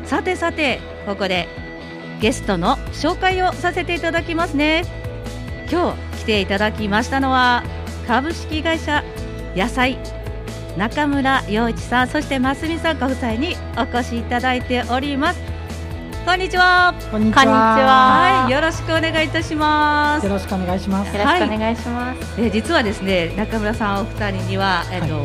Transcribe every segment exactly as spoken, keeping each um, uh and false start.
さてさて、ここでゲストの紹介をさせていただきますね。今日来ていただきましたのは株式会社野菜中村陽一さん、そしてますみさんご夫妻にお越しいただいております。こんにちは。 こんにちは。 はい、よろしくお願いいたします。 よろしくお願いします。 よろしくお願いします。 はい、え実はですね、中村さんお二人にはえっと、はい、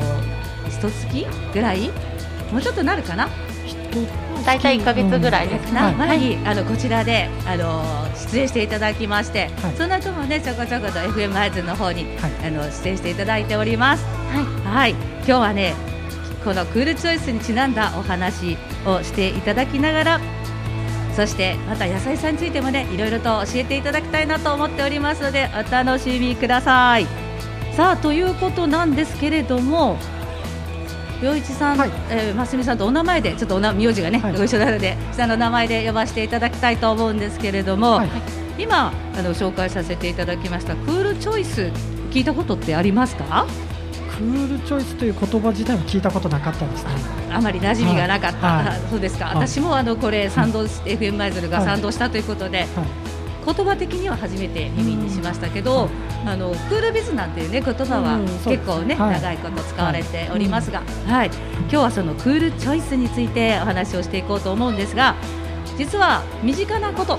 一月ぐらい、もうちょっとなるかな。 だいたいいっかげつぐらいですね。 うん、前に、はい、あのこちらであの出演していただきまして、はい、その後もねちょこちょこと エフエム アイズの方に、はい、あの出演していただいております。はい、はい、今日はねこのクールチョイスにちなんだお話をしていただきながら、そしてまた野菜さんについてもねいろいろと教えていただきたいなと思っておりますので、お楽しみください。さあということなんですけれども、陽一さん、はい、えー、ますみさんとお名前でちょっとおな名字がね、はい、ご一緒なので下の名前で呼ばせていただきたいと思うんですけれども、はい、今あの紹介させていただきましたクールチョイス、聞いたことってありますか？ クールチョイスという言葉自体は聞いたことなかったですね。 あまり馴染みがなかった、はい、そうですか。私もあのこれ賛同、はい、エフエム アイズルが賛同したということで、はいはい、言葉的には初めて耳にしましたけど、あのクールビズなんていう、ね、言葉は結構、ね、はい、長いこと使われておりますが、はいはい、今日はそのクールチョイスについてお話をしていこうと思うんですが、実は身近なこと、はい、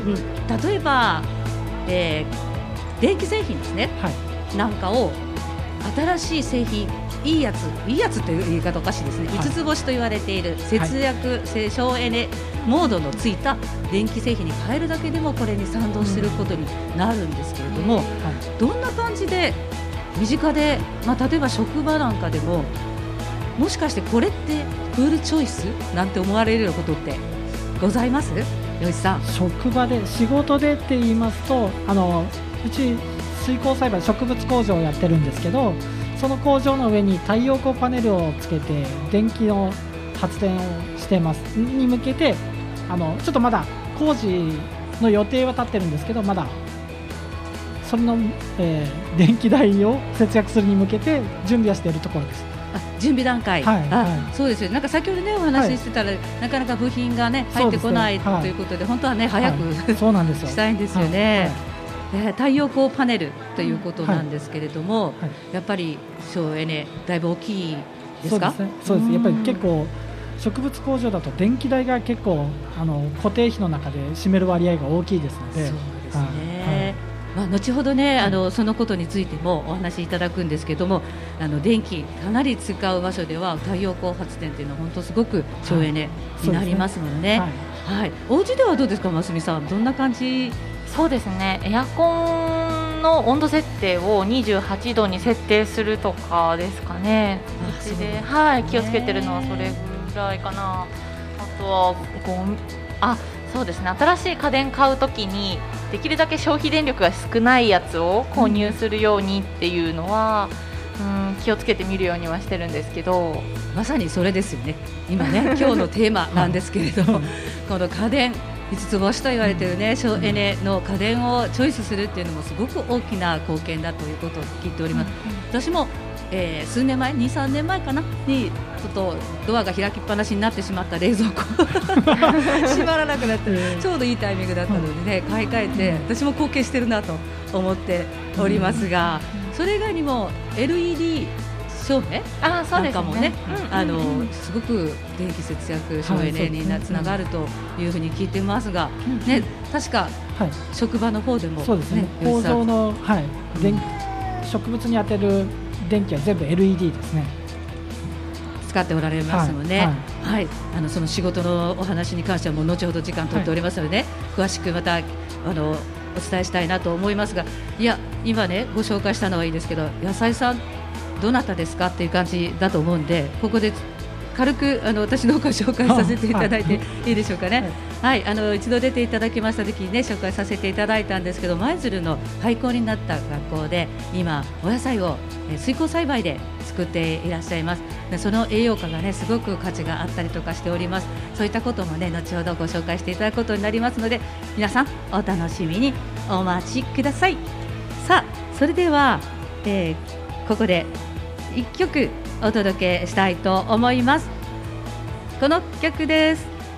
うん、例えば、えー、電気製品ですね、はい、なんかを新しい製品、いいやつ、いいやつという言い方おかしいですね、はい、五つ星と言われている節約、はい、省エネモードのついた電気製品に変えるだけでもこれに賛同することになるんですけれども、うん、はい、どんな感じで身近で、まあ、例えば職場なんかでももしかしてこれってクールチョイスなんて思われるようなことってございます？陽一さん。 職場で仕事でって言いますと、あのうち水耕栽培植物工場をやってるんですけど、その工場の上に太陽光パネルをつけて電気の発電をしていますに向けて、あのちょっとまだ工事の予定は立ってるんですけど、まだそれの、えー、電気代を節約するに向けて準備はしているところです。 あ、準備段階、はい、あ、はい、そうですよ。なんか先ほどねお話ししてたら、はい、なかなか部品がね入ってこない、ね、はい、ということで本当はね早く、はい、そうなんですよしたいんですよね。はいはい、太陽光パネルということなんですけれども、はいはい、やっぱり省エネだいぶ大きいですか？ そうですね、そうです。やっぱり結構植物工場だと電気代が結構あの固定費の中で占める割合が大きいですので、 そうですね、はい、まあ、後ほどね、あのそのことについてもお話しいただくんですけども、あの電気かなり使う場所では太陽光発電というのは本当すごく省エネになりますのでね、はいはいはい、お家ではどうですか、ますみさん、どんな感じ？ そうですね、エアコンの温度設定をにじゅうはちどに設定するとかですかね。うちで、はい、気をつけてるのはそれぐらいかな。あとはゴミ、あ、そうですね、新しい家電買うときにできるだけ消費電力が少ないやつを購入するようにっていうのは、うん、気をつけてみるようにはしてるんですけど、 まさにそれですよね。今ね今日のテーマなんですけれどもこの家電五つ星と言われている、ね、省エネの家電をチョイスするっていうのもすごく大きな貢献だということを聞いております。私も、えー、数年前、にさんねんまえかなにちょっとドアが開きっぱなしになってしまった冷蔵庫閉まらなくなってちょうどいいタイミングだったので、ね、買い替えて私も貢献してるなと思っておりますが、それ以外にも エルイーディー照明なんかもね、あのすごく電気節約省エネにつながるというふうに聞いてますが、ね、確か職場の方でも、ね、 そうですね、工場の、はい、電植物に当てる電気は全部 エルイーディー ですね。 使っておられますので、はいはいはい、あのその仕事のお話に関してはもう後ほど時間取っておりますので、ね、はい、詳しくまたあのお伝えしたいなと思いますが、いや今ねご紹介したのはいいですけど、野菜さんどなたですかっていう感じだと思うんで、ここで軽くあの私の方から紹介させていただいていいでしょうかね。はい、はい、あの一度出ていただきました時にね紹介させていただいたんですけど、舞鶴の廃校になった学校で今お野菜をえ水耕栽培で作っていらっしゃいます。でその栄養価がねすごく価値があったりとかしております。そういったこともね後ほどご紹介していただくことになりますので、皆さんお楽しみにお待ちください。さあそれでは、えー、ここでいっきょくお届けしたいと思います。この曲です。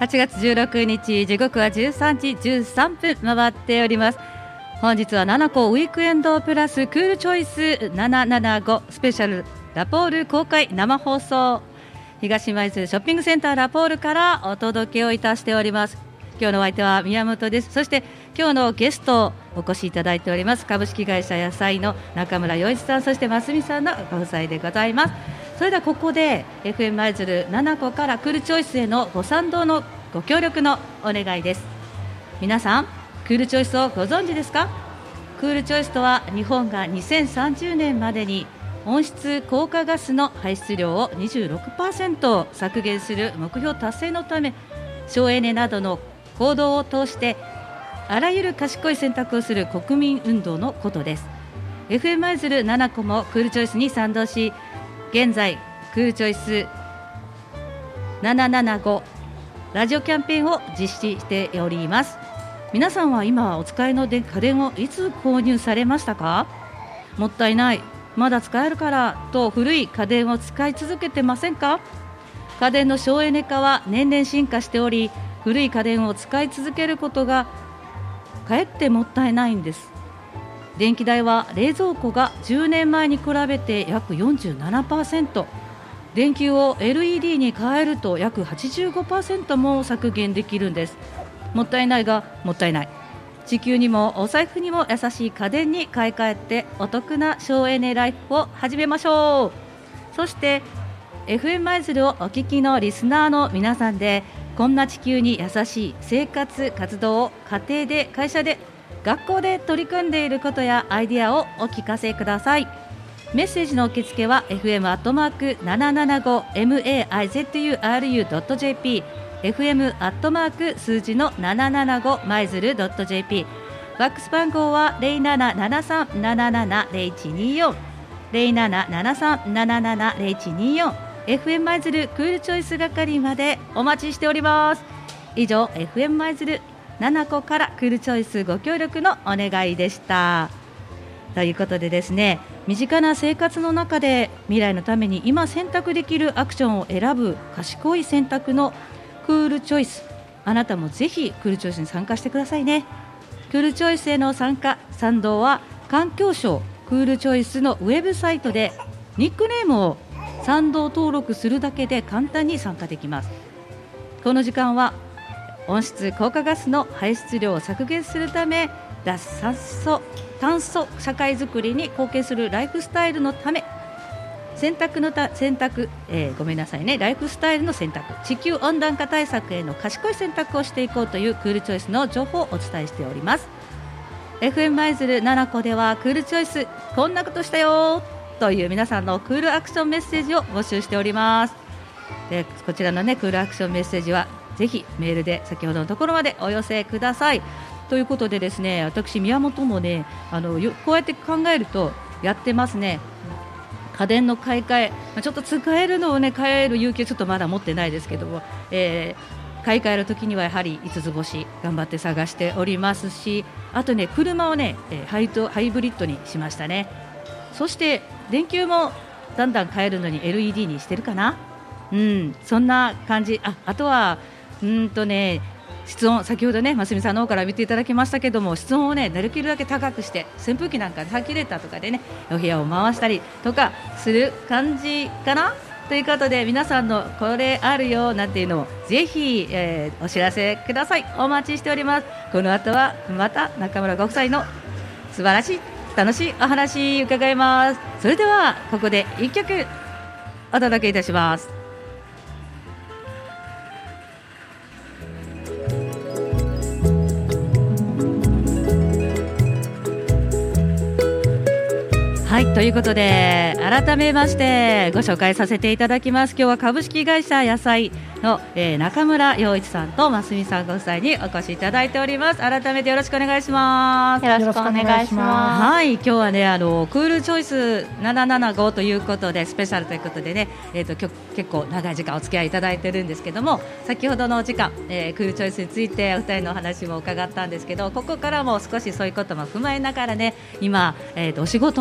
はちがつじゅうろくにち、時刻はじゅうさんじじゅうさんぷん回っております。本日はななこウィークエンドプラスクールチョイスななななごスペシャルラポール公開生放送、東舞鶴ショッピングセンターラポールからお届けをいたしております。今日のお相手は宮本です。そして今日のゲストお越しいただいております株式会社野菜の中村洋一さん、そしてますみさんのご夫妻でございます。それではここで エフエム 舞鶴ななこからクールチョイスへのご賛同のご協力のお願いです。皆さんクールチョイスをご存知ですか？クールチョイスとは日本がにせんさんじゅうねんまでに温室効果ガスの排出量を にじゅうろくパーセント 削減する目標達成のため、省エネなどの行動を通してあらゆる賢い選択をする国民運動のことです。 エフエム 舞鶴ななこもクールチョイスに賛同し、現在クールチョイスななななごラジオキャンペーンを実施しております。皆さんは今お使いの家電をいつ購入されましたか？もったいない、まだ使えるからと古い家電を使い続けてませんか？家電の省エネ化は年々進化しており、古い家電を使い続けることがかえってもったいないんです。電気代は冷蔵庫がじゅうねんまえに比べて約 よんじゅうななパーセント、 電球を エルイーディー に変えると約 はちじゅうごパーセント も削減できるんです。もったいないがもったいない。地球にもお財布にも優しい家電に買い替えてお得な省エネライフを始めましょう。そして エフエム 舞鶴をお聞きのリスナーの皆さんで、こんな地球に優しい生活活動を家庭で会社で学校で取り組んでいることやアイディアをお聞かせください。メッセージの受付は エフエム アットマークななななご マイズル ドット ジェーピー、 エフエム アットマーク数字のななななごマイズル ドット ジェーピー、 ファックス番号は ゼロななななさんななななゼロいちによん ゼロななななさんななななゼロいちによん、 エフエム 舞鶴クールチョイス係までお待ちしております。以上 エフエム 舞鶴ななこからクールチョイスご協力のお願いでした。ということでですね、身近な生活の中で未来のために今選択できるアクションを選ぶ賢い選択のクールチョイス、あなたもぜひクールチョイスに参加してくださいね。クールチョイスへの参加賛同は環境省クールチョイスのウェブサイトでニックネームを賛同登録するだけで簡単に参加できます。この時間は温室効果ガスの排出量を削減するため、脱炭素炭素社会づくりに貢献するライフスタイルのため、選択のた選択、えー、ごめんなさいねライフスタイルの選択、地球温暖化対策への賢い選択をしていこうというクールチョイスの情報をお伝えしております。 エフエム 舞鶴ななこではクールチョイスこんなことしたよという皆さんのクールアクションメッセージを募集しております。でこちらのねクールアクションメッセージはぜひメールで先ほどのところまでお寄せください。ということでですね、私宮本もねあのこうやって考えるとやってますね。家電の買い替え、ちょっと使えるのをね買える勇気はちょっとまだ持ってないですけども、えー、買い替えるときにはやはり五つ星頑張って探しておりますし、あとね車をねハイトハイブリッドにしましたね。そして電球もだんだん変えるのに エルイーディー にしてるかな、うん、そんな感じ。 あ, あとはうんとね室温、先ほどねますみさんの方から見ていただきましたけども、室温をねできるだけ高くして扇風機なんかサーキュレーターとかでねお部屋を回したりとかする感じかなということで、皆さんのこれあるよなんていうのをぜひ、えー、お知らせください。お待ちしております。この後はまた中村ご夫妻の素晴らしい楽しいお話伺います。それではここでいっきょくお届けいたします。はい、ということで改めましてご紹介させていただきます。今日は株式会社野菜の、えー、中村洋一さんとますみさんご夫妻にお越しいただいております。改めてよろしくお願いします。 よろしくお願いします。 はい、今日はねあのクールチョイスななななごということでスペシャルということでね、えー、と結構長い時間お付き合いいただいてるんですけども、先ほどのお時間、えー、クールチョイスについてお二人のお話も伺ったんですけど、ここからも少しそういうことも踏まえながらね今、えー、とお仕事のことも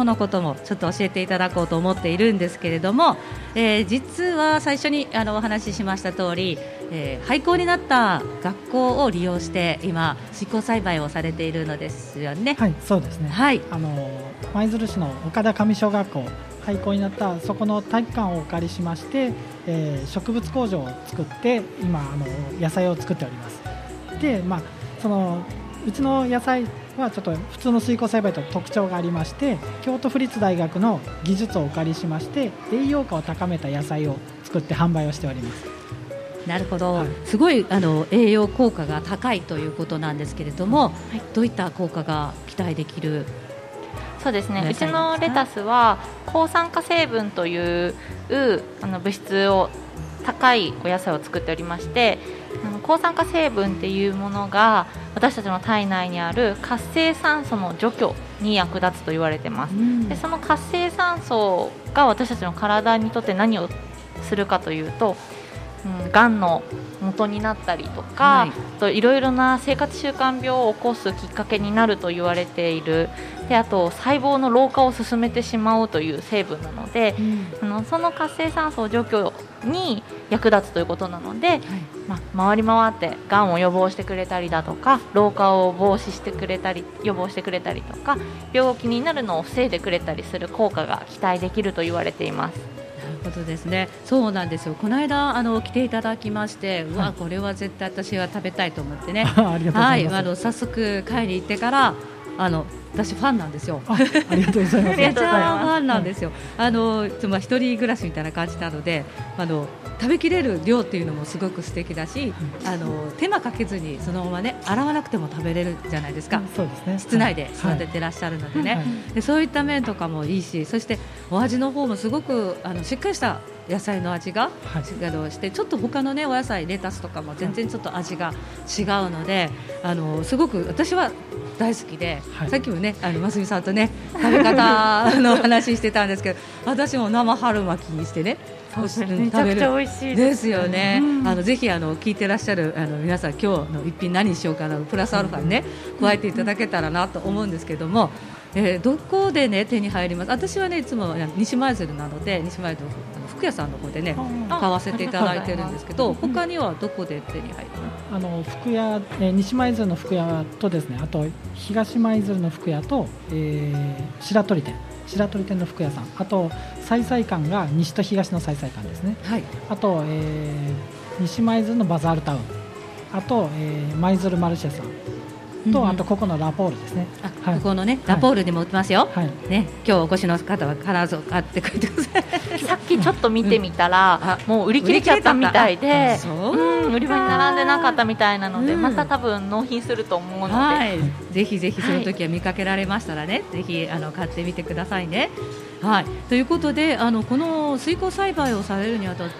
をちょっと教えていただこうと思っているんですけれども、えー、実は最初にあのお話ししました通り、えー、廃校になった学校を利用して今水耕栽培をされているのですよね。 はい、そうですね、 はい、 あの舞鶴市の岡田上小学校、廃校になったそこの体育館をお借りしまして、えー、植物工場を作って今あの野菜を作っております。で、まあ、そのうちの野菜はちょっと普通の水耕栽培と特徴がありまして、京都府立大学の技術をお借りしまして栄養価を高めた野菜を作って販売をしております。 なるほど、 はい、 すごいあの栄養効果が高いということなんですけれども、はい、どういった効果が期待できる？ そうですね、うちのレタスは抗酸化成分というあの物質を高いお野菜を作っておりまして、あの抗酸化成分っていうものが私たちの体内にある活性酸素の除去に役立つと言われています。でその活性酸素が私たちの体にとって何をするかというと、うん、がんの元になったりとか、はい、といろいろな生活習慣病を起こすきっかけになると言われている。であと細胞の老化を進めてしまうという成分なので、うん、あのその活性酸素除去に役立つということなので、はい、ま、回り回ってがんを予防してくれたりだとか、老化を防止してくれたり予防してくれたりとか、病気になるのを防いでくれたりする効果が期待できると言われています。 なるほどですね。そうなんですよ。この間あの来ていただきまして、うわ、はい、これは絶対私は食べたいと思ってねありがとうございます。はい、 あの早速買いに行ってからあの私ファンなんですよ。 あ, ありがとうございます。 めちゃファンなんですよ。はい、あのまあ、一人暮らしみたいな感じなので、あの食べきれる量っていうのもすごく素敵だし、うん、あの手間かけずにそのままね洗わなくても食べれるじゃないですか。うん、そうですね、室内で育ててらっしゃるのでね、はいはい、でそういった面とかもいいし、そしてお味の方もすごくあのしっかりした野菜の味が、はい、あのしてちょっと他のねお野菜レタスとかも全然ちょっと味が違うので、あのすごく私は大好きで、はい、さっきもねあのますみさんとね食べ方の話してたんですけど、私も生春巻きにしてねめちゃくちゃ美味しいですよね。うん、あのぜひあの聞いてらっしゃるあの皆さん、今日の一品何にしようかな、プラスアルファにね加えていただけたらなと思うんですけども、えー、どこでね手に入ります？私はねいつも西舞鶴なので、西舞鶴の服屋さんの方でね買わせていただいてるんですけど、他にはどこで手に入ります？ あの服屋、えー、西舞鶴の服屋とですね、あと東舞鶴の服屋と、えー、白鳥店白鳥店の服屋さん、あと菜菜館が西と東の菜菜館ですね。はい、あと、えー、西舞鶴のバザールタウン、あと、えー、舞鶴マルシェさんと、うんうん、あとここのラポールですね。 あ、はい、ここのねラポールでも売ってますよ。はい、ね、今日お越しの方は必ず買ってくれてください。 さっきちょっと見てみたら、うん、もう売り切れちゃったみたいで、うん、売り場に並んでなかったみたいなので、うん、また多分納品すると思うので、はい、 ぜひぜひその時は見かけられましたらね、はい、ぜひあの買ってみてくださいね。はい、ということで、あのこの水耕栽培をされるにあたって、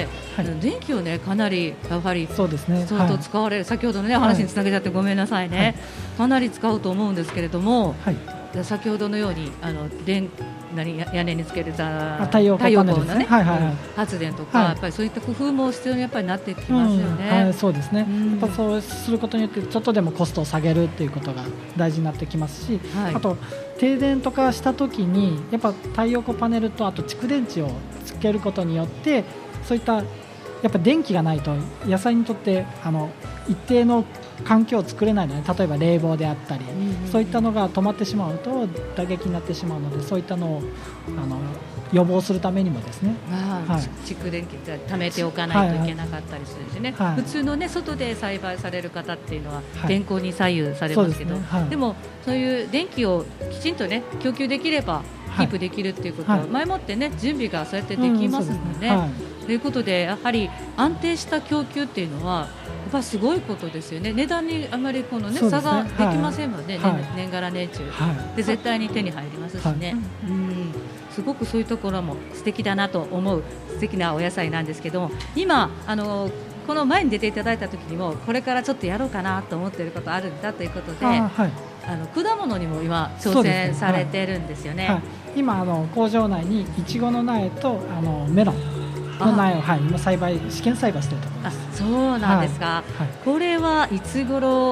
はい、電気をねかなりやはりそうですね、 相当使われる、はい、先ほどのね話につなげちゃってごめんなさいね、はい、かなり使うと思うんですけれども、はい、先ほどのようにあの電何屋根につける太陽光のね、 はいはいはい、発電とか、はい、やっぱりそういった工夫も必要にやっぱりなってきますよね。 うん、はい、そうですね、うん、やっぱそうすることによってちょっとでもコストを下げるっていうことが大事になってきますし、はい、あと停電とかしたときにやっぱ太陽光パネルとあと蓄電池をつけることによってそういったやっぱ電気がないと野菜にとってあの一定の環境を作れないので、例えば冷房であったり、うんうん、そういったのが止まってしまうと打撃になってしまうので、そういったのをあの予防するためにもですね、 あ、はい、蓄電器って貯めておかないといけなかったりするしね、はいはい、普通の、ね、外で栽培される方っていうのは天候に左右されますけど、はい で, ねはい、でもそういう電気をきちんと、ね、供給できればキープできるっていうことは、はい、前もって、ね、準備がそうやってできますので、うんはい、ということでやはり安定した供給っていうのはやっぱすごいことですよね。値段にあまりこの、ねね、差ができませんもんね、はい、年, 年がら年中、はい、で絶対に手に入りますしね、はい、うん、すごくそういうところも素敵だなと思う素敵なお野菜なんですけども、今あのこの前に出ていただいた時にもこれからちょっとやろうかなと思っていることあるんだということで、あ、はい、あの果物にも今挑戦されてるんですよね。はいはい、 今あの工場内にいちごの苗とあのメロンの苗を、はい、今栽培試験栽培しているところです。 あ、そうなんですか。はいはい、これはいつ頃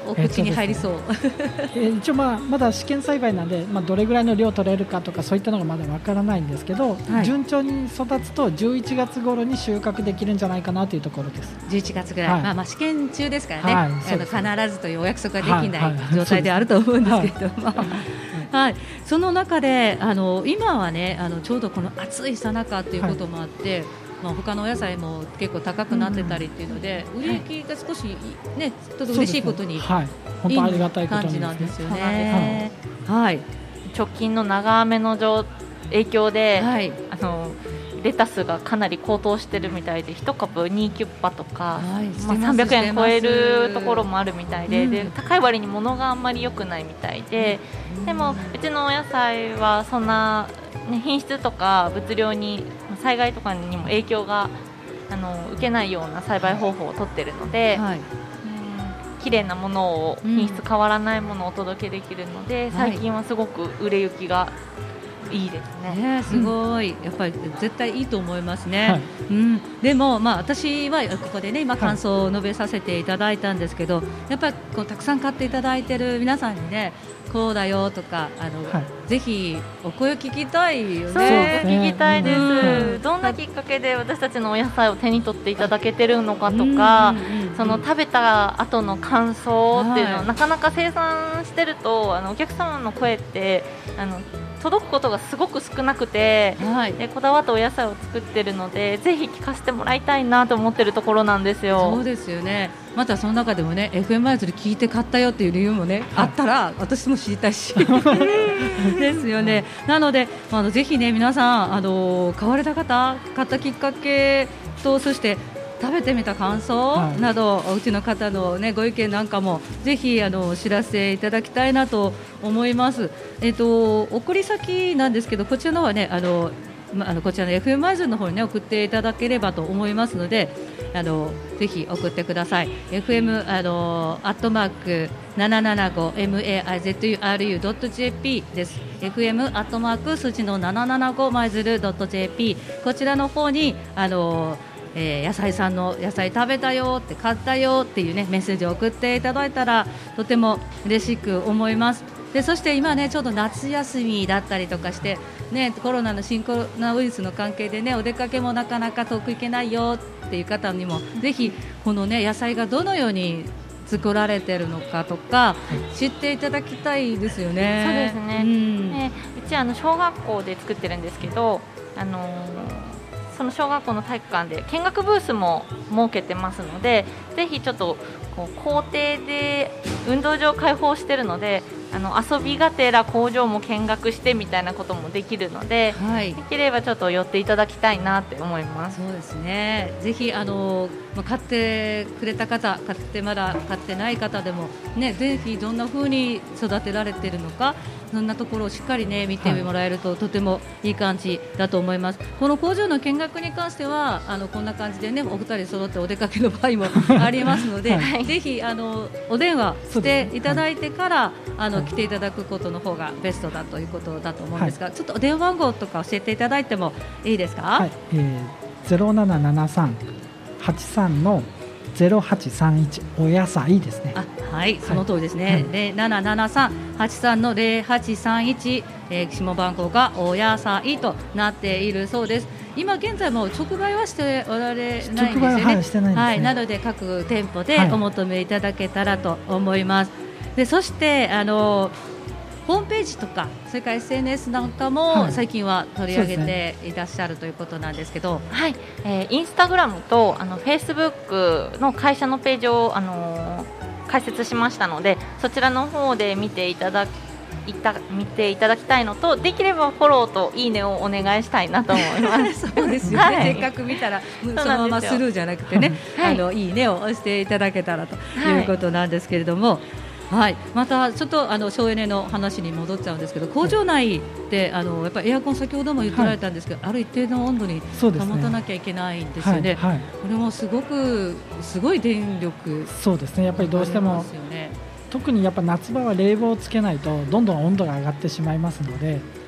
お口に入りそう、 えーねえー、一応、まあ、まだ試験栽培なんで、まあ、どれぐらいの量取れるかとかそういったのがまだわからないんですけど、はい、順調に育つとじゅういちがつ頃に収穫できるんじゃないかなというところです。 じゅういちがつぐらい、はい、まあ、まあ試験中ですからね、はい、あの必ずというお約束ができない、はいはい、状態であると思うんですけれども、はいはい、その中であの今はねあのちょうどこの暑いさなかということもあって、はい、まあ、他のお野菜も結構高くなってたりっていうので、うん、売れ行きが少し、ね、ちょっと嬉しいことに、 はい、本当ありがたいこと感じなんですよね。はい、 直近の長雨の影響で、はい、あのレタスがかなり高騰してるみたいでいち株にキュッパとか、はい、まあ、さんびゃくえん超えるところもあるみたい で,、うん、で高い割に物があんまり良くないみたいで、うん、でもうちのお野菜はそんな、ね、品質とか物量に災害とかにも影響があの受けないような栽培方法をとっているので、はい、綺麗なものを品質変わらないものをお届けできるので、うん、最近はすごく売れ行きがいいですね。 ね、すごい、うん、やっぱり絶対いいと思いますね。はい、うん、でも、まあ、私はここでね今感想を述べさせていただいたんですけど、はい、やっぱりこうたくさん買っていただいている皆さんにねこうだよとかあの、はい、ぜひお声を聞きたいよね。 そう聞きたいです、うん、どんなきっかけで私たちのお野菜を手に取っていただけてるのかとか、その食べた後の感想っていうのを、はい、なかなか生産してるとあのお客様の声ってあの届くことがすごく少なくて、はい、でこだわったお野菜を作ってるのでぜひ聞かせてもらいたいなと思ってるところなんですよ。 そうですよね。またその中でもね エフエム 舞鶴聞いて買ったよっていう理由もね、はい、あったら私も知りたいしですよね。なのであのぜひね皆さんあの買われた方買ったきっかけとそして食べてみた感想など、はい、おうちの方の、ね、ご意見なんかもぜひあのお知らせいただきたいなと思います。えっと、送り先なんですけどこちらのはねあの、ま、あのこちらの エフエム 舞鶴の方に、ね、送っていただければと思いますのであのぜひ送ってください。 エフエム あのアットマーク ななななご エムエーアイゼットユーアールユードットジェーピー です。 エフエム アットマーク数字のななななご舞鶴 ドットジェーピー こちらの方にあのえー、野菜さんの野菜食べたよって買ったよっていう、ね、メッセージを送っていただいたらとても嬉しく思います。でそして今ねちょうど夏休みだったりとかして、ね、コロナの新コロナウイルスの関係で、ね、お出かけもなかなか遠く行けないよっていう方にもぜひこの、ね、野菜がどのように作られているのかとか知っていただきたいですよね。 そうですね、うん、ねうちあの小学校で作ってるんですけど、あのーその小学校の体育館で見学ブースも設けてますのでぜひちょっとこう校庭で運動場を開放しているのであの遊びがてら工場も見学してみたいなこともできるので、はい、できればちょっと寄っていただきたいなって思います。 そうですね。ぜひあの、まあ、買ってくれた方買ってまだ買ってない方でも、ね、ぜひどんな風に育てられているのかそんなところをしっかり、ね、見てもらえると、はい、とてもいい感じだと思います。この工場の見学に関してはあのこんな感じで、ね、お二人揃ってお出かけの場合もありますので、はい、ぜひあのお電話していただいてから、はい、あの来ていただくことの方がベストだということだと思うんですが、はい、ちょっと電話番号とか教えていただいてもいいですか。 はい、えー、ゼロななななさんはちさんのゼロはちさんいちお野菜ですね。 あ、はい、その通りですね。ゼロななななさんはちさんのゼロはちさんいち、えー、下番号がお野菜となっているそうです。今現在も直売はしておられないんですよね。 直売は、はい、してないんですね。はい、 なので各店舗でお求めいただけたらと思います。はい、でそしてあのホームページとかそれから エスエヌエス なんかも最近は取り上げていらっしゃるということなんですけど、 はい、えー、インスタグラムとあのフェイスブックの会社のページを、あのー、開設しましたのでそちらの方で見ていただいた見ていただきたいのとできればフォローといいねをお願いしたいなと思いますそうですよね、はい、せっかく見たらそのままスルーじゃなくてね、はい、あのいいねを押していただけたらということなんですけれども、はいはい、またちょっとあの省エネの話に戻っちゃうんですけど工場内であのやっぱりエアコン先ほども言ってられたんですけど、はい、ある一定の温度に保たなきゃいけないんですよね。はいはい、これもすごくすごい電力そうですねやっぱりどうしても、ね、特にやっぱ夏場は冷房をつけないとどんどん温度が上がってしまいますので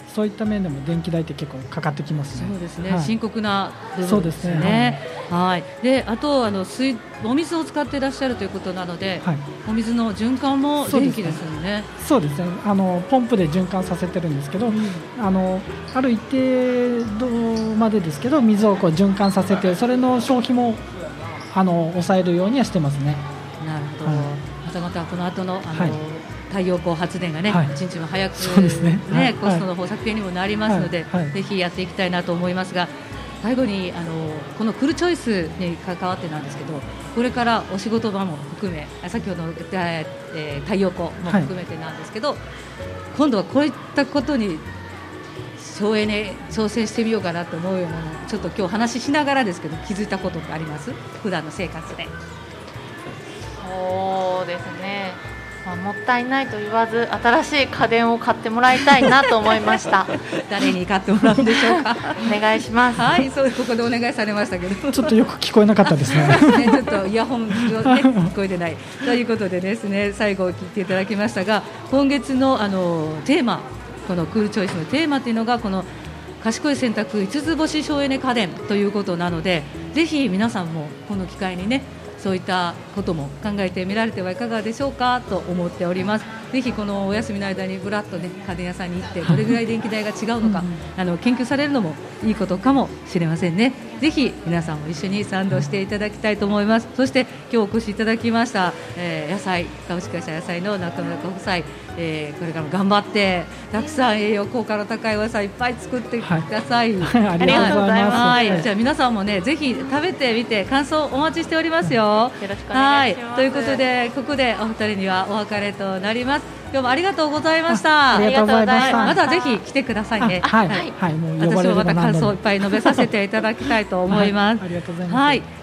そういった面でも電気代って結構かかってきますね。 そうですね、 はい、 深刻な部そうで分ですね。 すね、 はい、であとあの水お水を使っていらっしゃるということなので、はい、お水の循環も電気ですよね。 そうですね、あのポンプで循環させてるんですけど、うん、あのある一定度までですけど水をこう循環させてそれの消費もあの抑えるようにはしてますね。 なるほど、はい、またまたこの後のあの、はい、太陽光発電がね、はい、一日も早く、 そうですね、 ね、はい、コストの方削減にもなりますので、はいはい、ぜひやっていきたいなと思いますが、最後にあのこのクールチョイスに関わってなんですけど、これからお仕事場も含め先ほどの、えー、太陽光も含めてなんですけど、はい、今度はこういったことに省エネ挑戦してみようかなと思うような、ちょっと今日話ししながらですけど気づいたことってあります？普段の生活で。 そうですね、まあ、もったいないと言わず新しい家電を買ってもらいたいなと思いました誰に買ってもらうんでしょうかお願いします。 はい、そうここでお願いされましたけどちょっとよく聞こえなかったです ね, ねちょっとイヤホン上、ね、聞こえてないということでですね、最後聞いていただきましたが、今月 の, あのテーマ、このクールチョイスのテーマというのがこの賢い選択五つ星省エネ家電ということなので、ぜひ皆さんもこの機会にね、そういったことも考えてみられてはいかがでしょうかと思っております。ぜひこのお休みの間にぶらっと、ね、家電屋さんに行ってどれぐらい電気代が違うのかあの研究されるのもいいことかもしれませんね。ぜひ皆さんも一緒に賛同していただきたいと思います。そして今日お越しいただきました、えー、野菜株式会社野菜の中村ご夫妻、えー、これからも頑張ってたくさん栄養効果の高いお野菜いっぱい作ってください、 はい、ありがとうございます。 はい、じゃあ皆さんもね、ぜひ食べてみて感想お待ちしておりますよ。 よろしくお願いします。 はい、ということでここでお二人にはお別れとなります。今日もありがとうございました。 ありがとうございました。 またぜひ来てくださいね。 はい、はい、はい、もう呼ばれれば私もまた感想いっぱい述べさせていただきたいと思います。 はい、ありがとうございます。 はい。